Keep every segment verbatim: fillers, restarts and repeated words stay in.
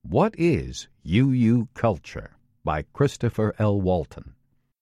What is U U Culture? By Christopher L. Walton.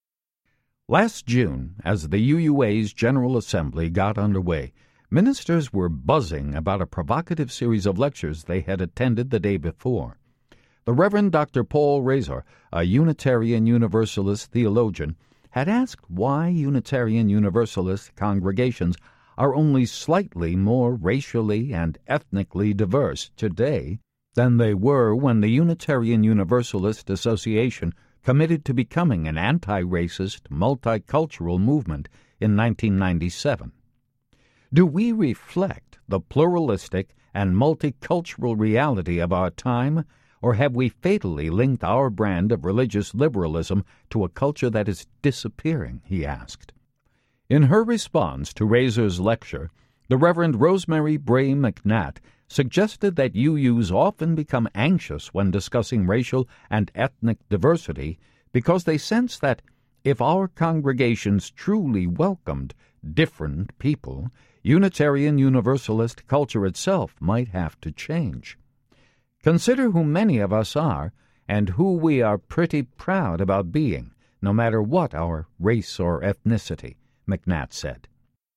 Last June, as the U U A's General Assembly got underway, ministers were buzzing about a provocative series of lectures they had attended the day before. The Reverend Doctor Paul Razor, a Unitarian Universalist theologian, had asked why Unitarian Universalist congregations are only slightly more racially and ethnically diverse today than they were when the Unitarian Universalist Association committed to becoming an anti-racist, multicultural movement in nineteen ninety-seven. Do we reflect the pluralistic and multicultural reality of our time, or have we fatally linked our brand of religious liberalism to a culture that is disappearing, he asked. In her response to Razor's lecture, the Reverend Rosemary Bray McNatt suggested that U Us often become anxious when discussing racial and ethnic diversity because they sense that if our congregations truly welcomed different people, Unitarian Universalist culture itself might have to change. Consider who many of us are and who we are pretty proud about being, no matter what our race or ethnicity, McNatt said.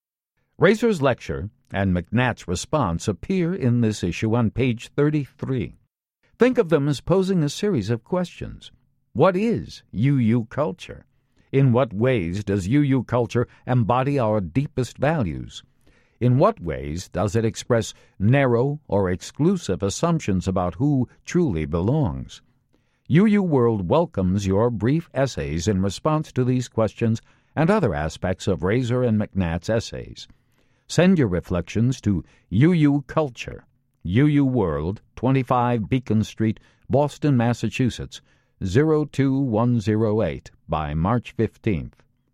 Razor's lecture and McNatt's response appear in this issue on page thirty-three. Think of them as posing a series of questions. What is U U culture? In what ways does U U culture embody our deepest values? In what ways does it express narrow or exclusive assumptions about who truly belongs? U U World welcomes your brief essays in response to these questions and other aspects of Razor and McNatt's essays. Send your reflections to U U Culture, U U World, twenty-five Beacon Street, Boston, Massachusetts, zero two one zero eight, by March fifteenth.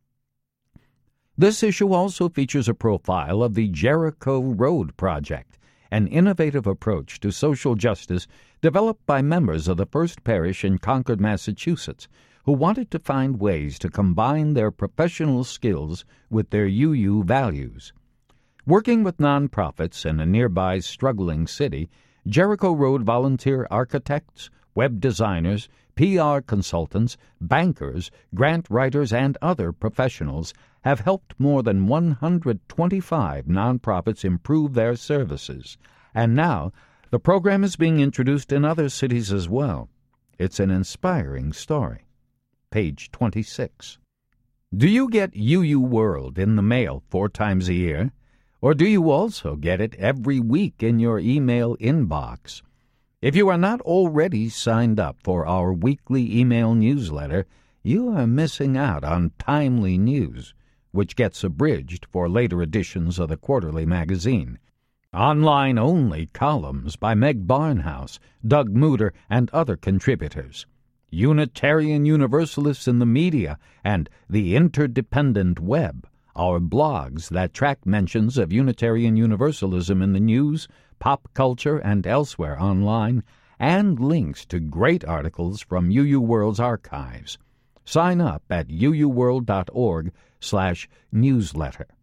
This issue also features a profile of the Jericho Road Project, an innovative approach to social justice developed by members of the First Parish in Concord, Massachusetts, who wanted to find ways to combine their professional skills with their U U values. Working with nonprofits in a nearby struggling city, Jericho Road volunteer architects, web designers, P R consultants, bankers, grant writers, and other professionals have helped more than one hundred twenty-five nonprofits improve their services, and now the program is being introduced in other cities as well. It's an inspiring story. Page twenty-six. Do you get U U World in the mail four times a year? Or do you also get it every week in your email inbox? If you are not already signed up for our weekly email newsletter, you are missing out on timely news, which gets abridged for later editions of the quarterly magazine. Online-only columns by Meg Barnhouse, Doug Mooder, and other contributors. Unitarian Universalists in the media and the Interdependent Web, our blogs that track mentions of Unitarian Universalism in the news, pop culture, and elsewhere online, and links to great articles from U U World's archives. Sign up at uuworld dot org slash newsletter.